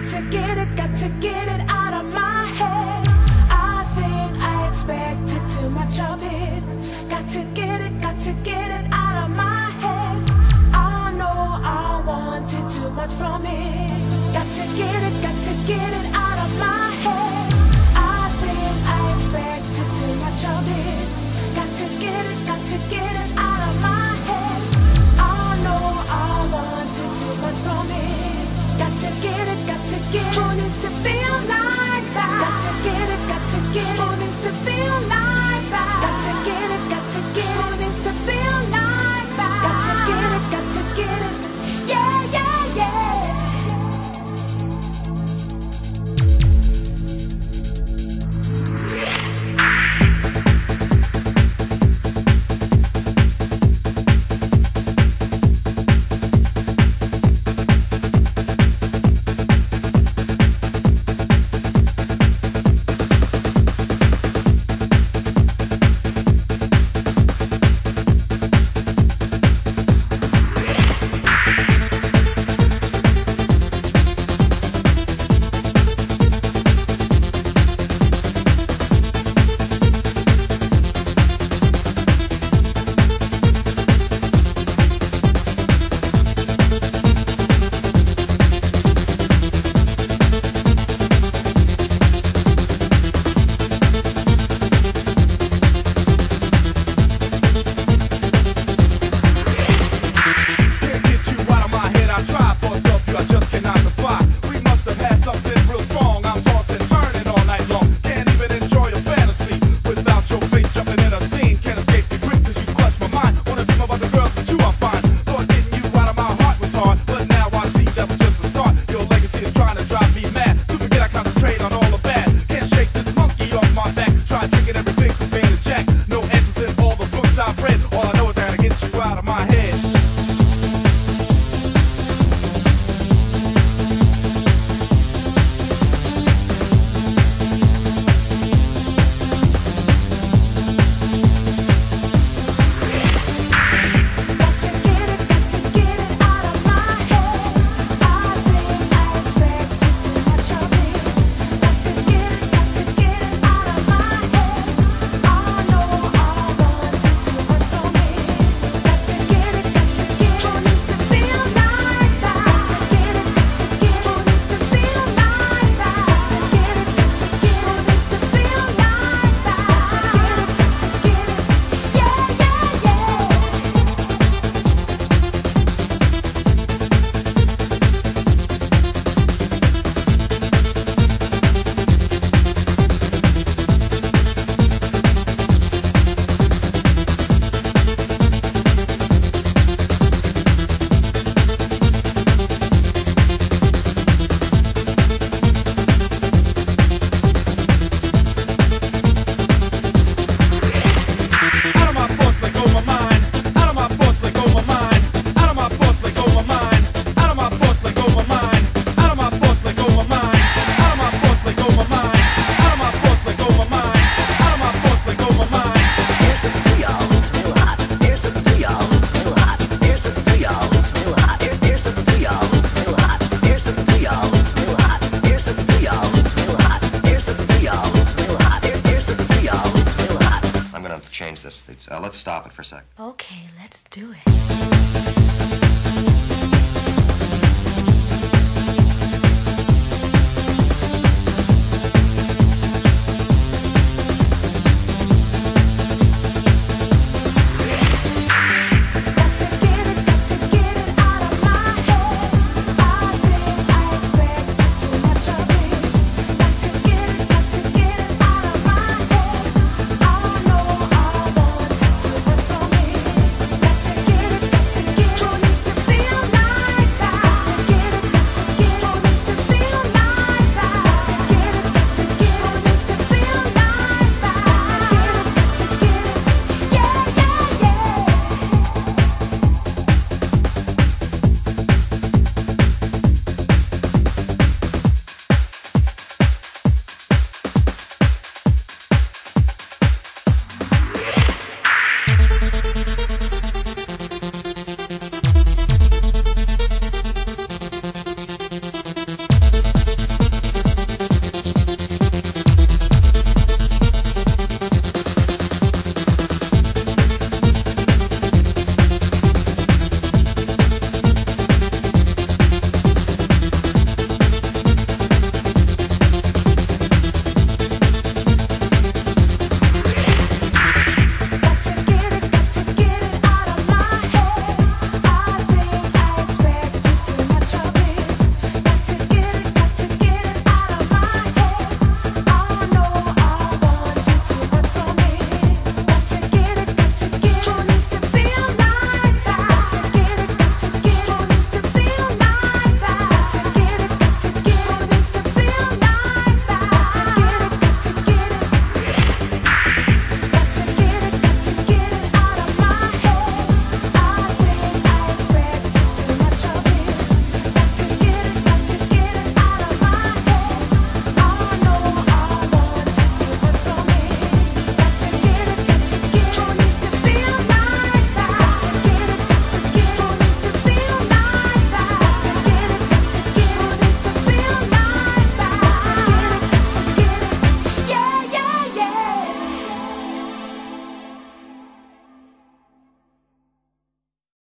got to get it out of my head. I think I expected too much of it. Got to get it out of my head. I know I wanted too much from it. Got to get it out of my head. I think I expected too much of it. Got to get it out of my head. I know I wanted too much from it. Got to get it. Who needs to feel like that? Got to get it. Who needs to feel like that? Got to get it. Who needs to feel like that? Got to get it. Yeah, yeah, yeah. Change this. Let's stop it for a sec. Okay, let's do it.